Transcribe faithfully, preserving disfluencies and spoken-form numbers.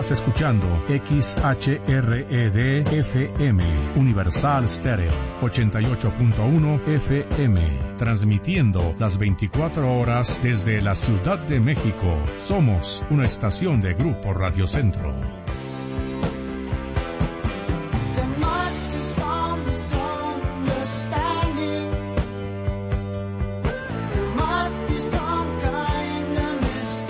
Estás escuchando X H R E D F M, Universal Stereo, ochenta y ocho punto uno F M, transmitiendo las veinticuatro horas desde la Ciudad de México. Somos una estación de Grupo Radio Centro.